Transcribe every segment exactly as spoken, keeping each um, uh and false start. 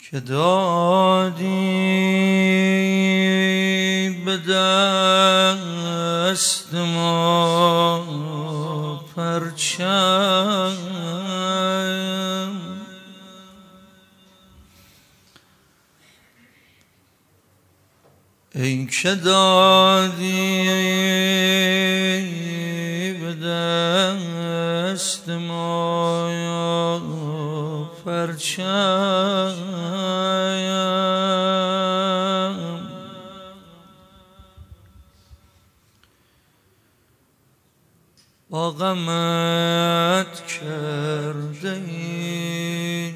که دادی به دست ما پرچم، ای که دادی به دست ما پرچم، با غمت کرده ای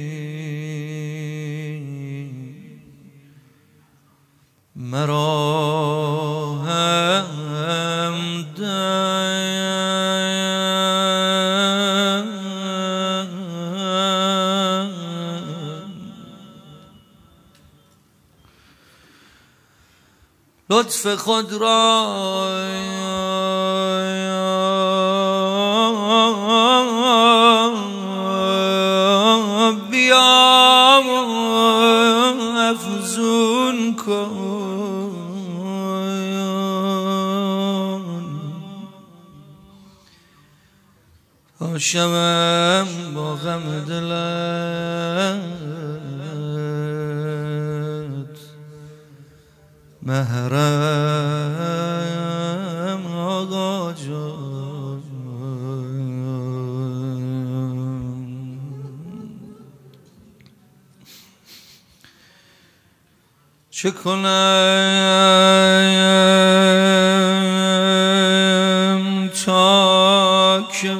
مرا همدم، لطف خود را بیا افزون کن، تا شوم با غم دلت محرم آقا جان. چه کنم تا که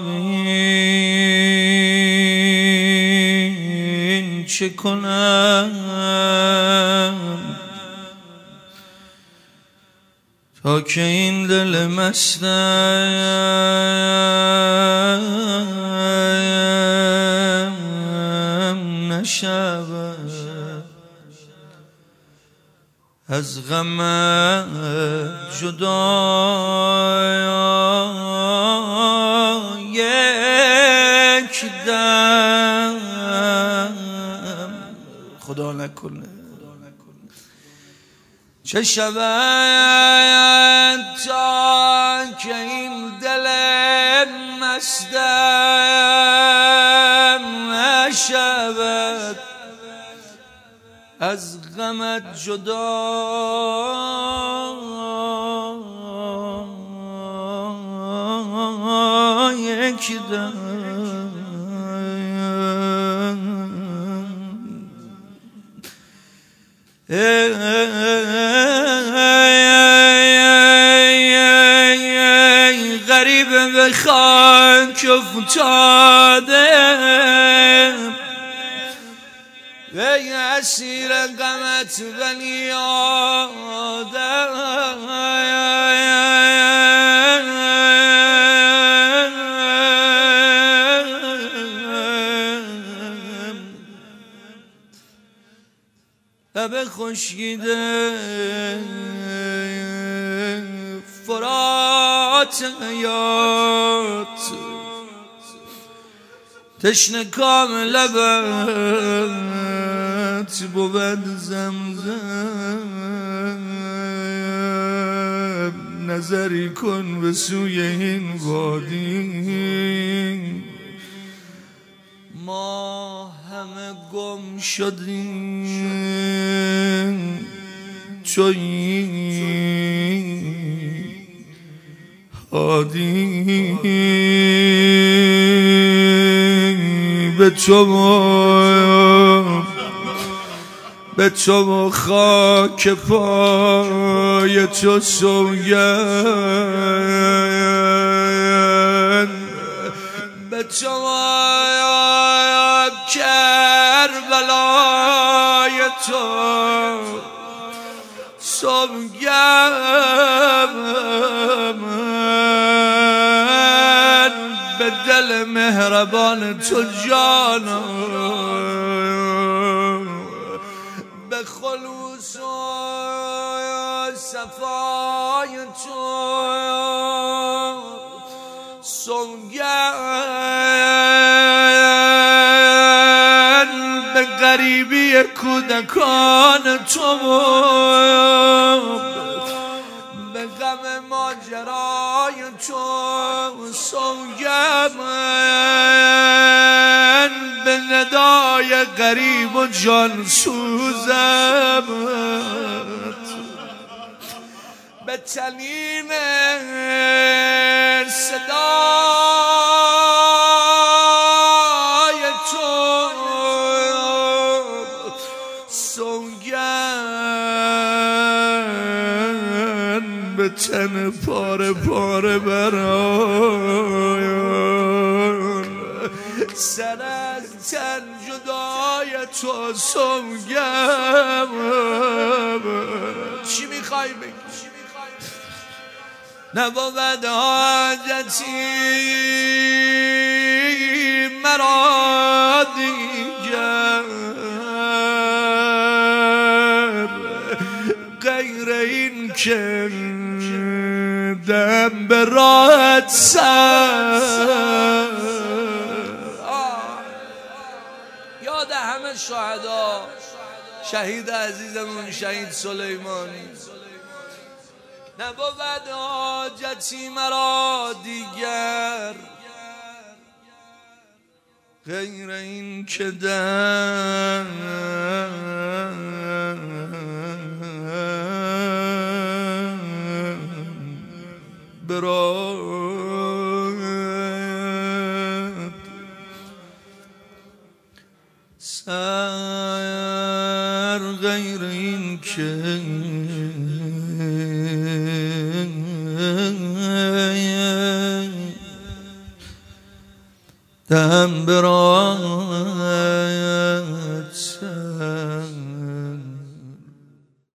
بین، چه کنم تا که این دل مستم نشود از غم جدا، یک دم خدا نکنه چه شود تا که این دل مستم نشود از غمت جدا، یک دم غریب به خاک افتاده، ای اسیر غمت ولی آدم، لب خشکیده فرات حیات، تشنه کام لبت بود زمزم، نظری کن به سوی این وادی، ما همه گم شدیم تویی هادی، به تو به تو خاک پای تو سوگند، به تو کربلای تو سوگند، به دل مهربان تو جانم، به خلوص و صفای تو سوگند، به غریبی کودکان تو به غم ماجرای تو سوگم به ندای غریب و جان سوزم به چنین صدای تو سوگن به تن پاره پاره برآیم سر از تن جدای تو سوگم چی میخوای بگی؟ نبود حاجتی مرا دیگر غیر این که دم به راحت سر یاد همه شهدا شهید عزیزمون شهید سلیمانی نبود حاجتی مرا دیگر غیر این که دم برات سر غیر این که دم برات